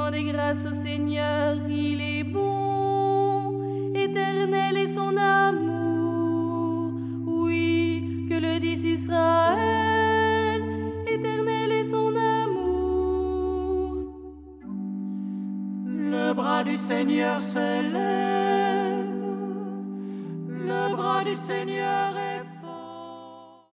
Rendez grâce au Seigneur, il est bon, éternel est son amour. Oui, que le dise Israël, éternel est son amour. Le bras du Seigneur se lève, le bras du Seigneur est